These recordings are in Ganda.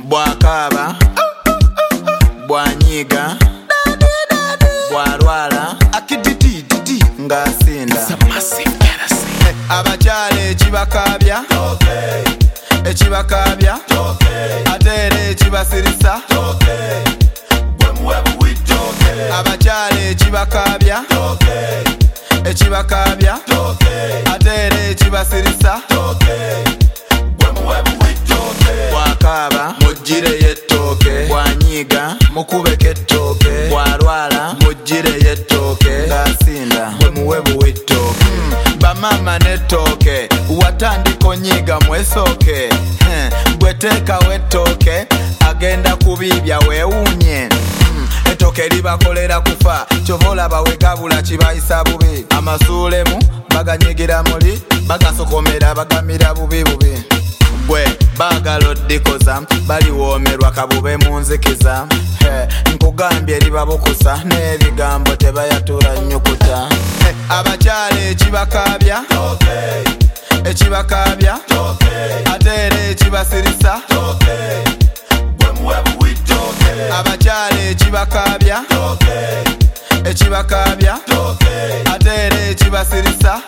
bw'akaaba bw'anyiiga bw'alwala akididididi ng'asinda. Abakyala ekibakaabya ekibakaabya ate era ekibasirisa abakyala ekibakaabya ekibakaabya ate era ekibasirisa bw'akaaba muggireyo ettooke bw'anyiiga mukubeko ettooke bw'alwala muggireyo ettooke ng'asinda bwe muwe buwe ettooke. Bamama n'ettooke watandika onyiiga mwesooke bwe teekawo ettooke agenda kubiibya weewuunye. Ettooke libakolera kufa kyova olaba wegabula kibayisa bubi. Amasuulemu baganyigira muli bagasokomera bagamira bubi bubi. Bwe baagala oddikoza baliwoomerwa kabube mu nzikiza. Nkugambye libabukusa n'ebigambo tebayatula nnyukuta. Abakyala ekibakaabya ekibakaabya ate era ekibasirisa abakyala ekibakaabya ekibakaabya ate era ekibasirisa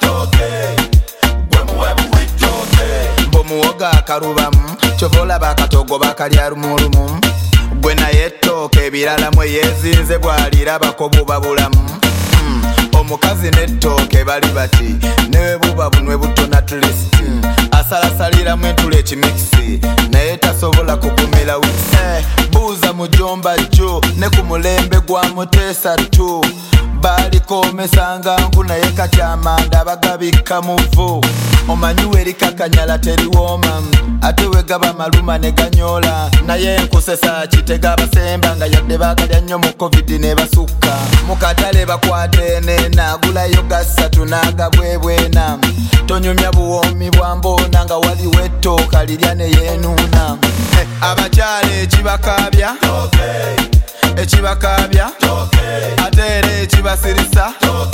mb'omuwogo akalubamu kyova olaba akatogo bakalya lumulumu. Gwe naye ettooke ebirala mwe yeezinze bw'alirabako buba bulamu. Omukazi n'ettooke bali bati newe buba bunwe butono atleast asalasaliramu entula ekimikisi naye tasobola kugumira wisi. Buuza mujomba jjo ne ku mulembe gwa Muteesa tu balikoomesanga nku naye kati amanda bagabikka muvu. Omanyi werikakanyala teriwooma ate wegaba maluma ne ganyoola naye enkusesa kitegabasemba nga yadde bagalya nnyo mu covid ne basukka. Mu katale bakwata enena agulayo gassatu n'agabwebwena. Tonyumya buwoomi bwa mboona nga waliwo ettooka lirya ne yeenuuna. Abakyala ekibakaabya ekibakaabya ate era ekibasirisa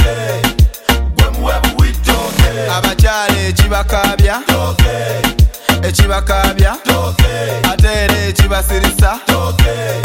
abakyala ekibakaabya ekibakaabya ate era ekibasirisa